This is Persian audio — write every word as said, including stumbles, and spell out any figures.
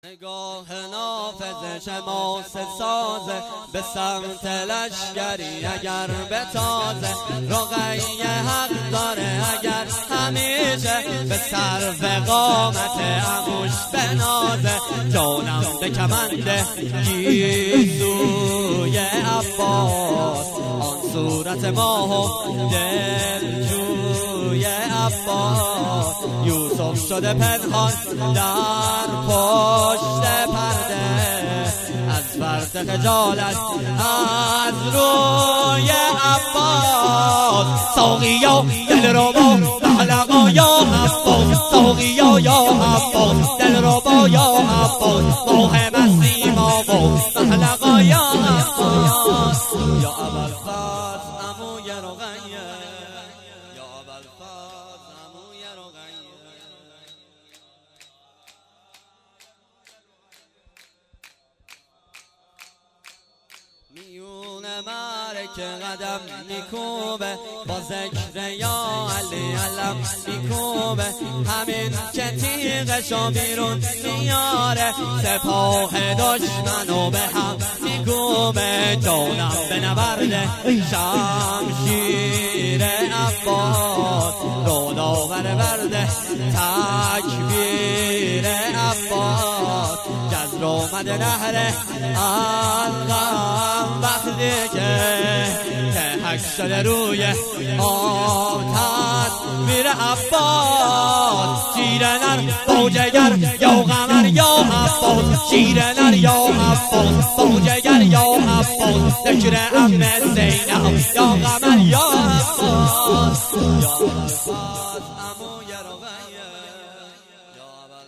نگاه نافذ شماس سازه به سمت لشگری اگر بتازه رقیه حق داره اگر همیشه به سرو قامت عموش بنازه جانم به کمند گیسوی عباس آن صورت ماه و دلجوی عباس یوسف شده پنهان در پشت پرده از فرد خجالت از روی عباس ساقیا دل رو با محلقا یا عباس ساقیا یا عباس دل رو با یا عباس ماه مسیم آبا محلقا یا عباس یا ابوالفضل عموی رقیه یا ابوالفضل عموی رقیه میون مرک قدم میکوبه با ذکر یا علی علم میکوبه همین که تیغشو بیرون میاره سپاه دشمنو به هم میکوبه جانم به نبرد شمشیر عباس روداور برده تکبیر عباس جزر اومده نهر الغم وقتی که تحک شده روی آتش میر عباس شیر نر باجگر یا قمر یا عباس شیر نر یا عباس باجگر یا عباس ذکر ام زینب یا قمر یا